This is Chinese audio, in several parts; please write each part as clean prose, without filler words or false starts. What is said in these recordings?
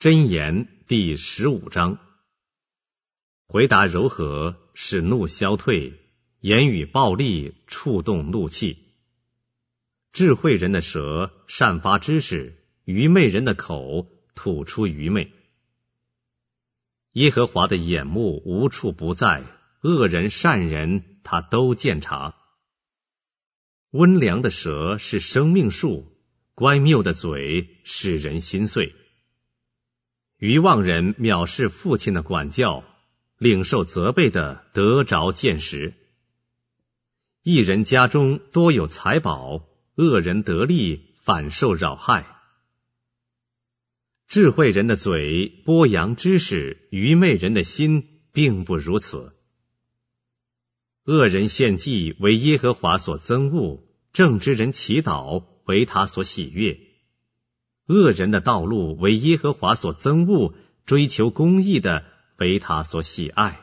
箴言第15章。回答柔和，使怒消退；言语暴力，触动怒气。智慧人的舌散发知识，愚昧人的口吐出愚昧。耶和华的眼目无处不在，恶人善人他都鉴察。温良的舌是生命树，乖谬的嘴使人心碎。愚妄人藐视父亲的管教，领受责备的得着见识。一人家中多有财宝，恶人得利反受扰害。智慧人的嘴播扬知识，愚昧人的心并不如此。恶人献祭为耶和华所憎恶，正直人祈祷为他所喜悦。恶人的道路为耶和华所憎恶，追求公义的为他所喜爱。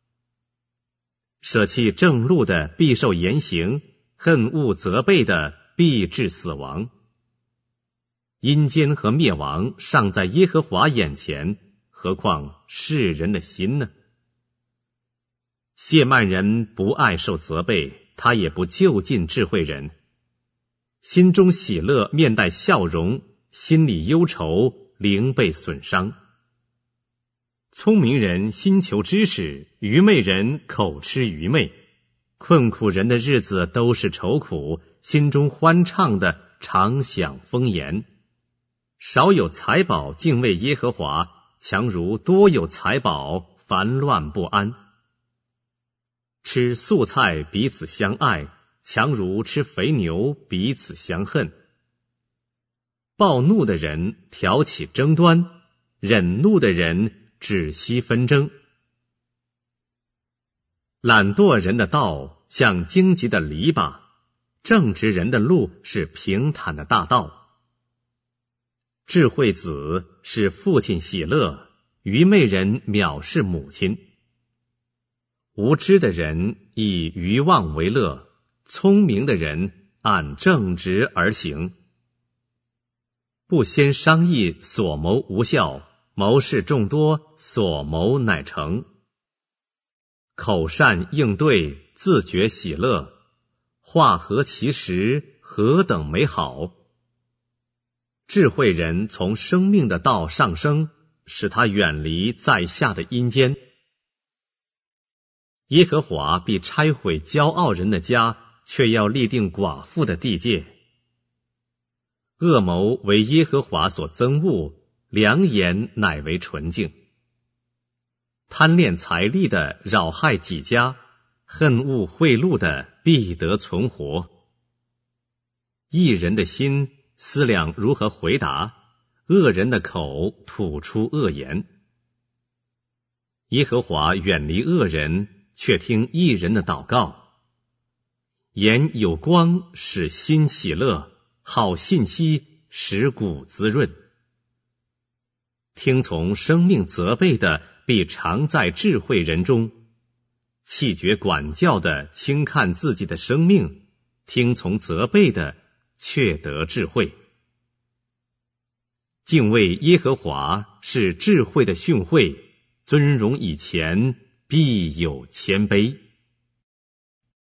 舍弃正路的必受严刑，恨恶责备的必致死亡。阴间和灭亡尚在耶和华眼前，何况世人的心呢？亵慢人不爱受责备，他也不就近智慧人。心中喜乐，面带笑容；心里忧愁，灵被损伤。聪明人心求知识，愚昧人口吃愚昧。困苦人的日子都是愁苦，心中欢畅的常享丰筵。少有财宝敬畏耶和华，强如多有财宝烦乱不安。吃素菜彼此相爱，强如吃肥牛彼此相恨。暴怒的人挑起争端，忍怒的人止息纷争。懒惰人的道像荆棘的篱笆，正直人的路是平坦的大道。智慧子使父亲喜乐，愚昧人藐视母亲。无知的人以愚妄为乐，聪明的人按正直而行。不先商议，所谋无效；谋事众多，所谋乃成。口善应对，自觉喜乐，话合其时，何等美好！智慧人从生命的道上升，使他远离在下的阴间。耶和华必拆毁骄傲人的家，却要立定寡妇的地界。恶谋为耶和华所憎恶，良言乃为纯净。贪恋财力的扰害己家，恨恶贿赂的必得存活。义人的心思量如何回答，恶人的口吐出恶言。耶和华远离恶人，却听义人的祷告。眼有光，使心喜乐；好信息，使骨滋润。听从生命责备的，必常在智慧人中；弃绝管教的，轻看自己的生命；听从责备的，却得智慧。敬畏耶和华是智慧的训诲，尊荣以前，必有谦卑。